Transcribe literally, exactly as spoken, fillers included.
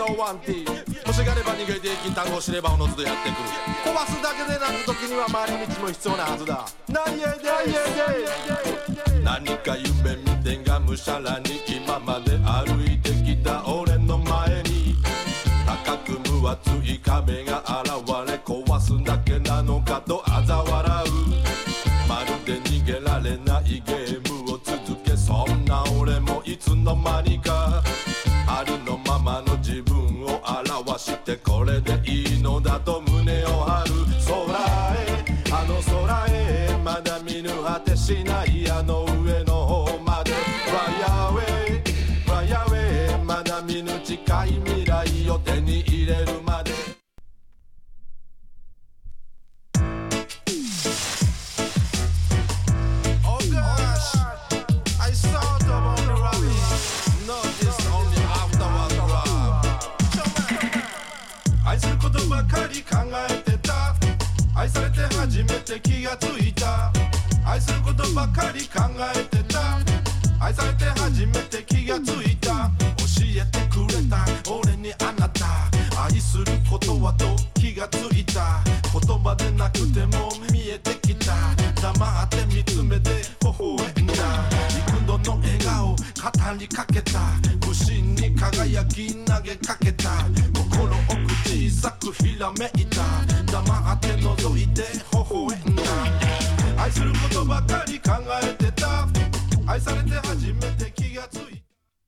ワンティー欲しがれば逃げていき単語知ればおのずとやってくる壊すだけでなく時には回り道も必要なはずだ何やで何か夢見てがむしゃらに今まで歩いてきた俺の前に高く分厚い壁が現れ壊すだけなのかと嘲笑うまるで逃げられないゲームを続けそんな俺もいつの間にかあるのままの自分を表してこれでいいのだと胸を張る空へあの空へまだ見ぬ果てしないあの上の方まで Fly away Fly away まだ見ぬ近い未来を手に入れるまでばかり考えてた愛されて初めて気がついた愛することばかり考えてた愛されて初めて気がついた教えてくれた俺にあなた愛することはと気がついた言葉でなくても見えてきた黙って見つめて微笑んだ幾度の笑顔語りかけた不審に輝き投げかけた心奥小さくひらめいた黙って覗いて微笑んだ愛することばかり考えてた愛されて初めて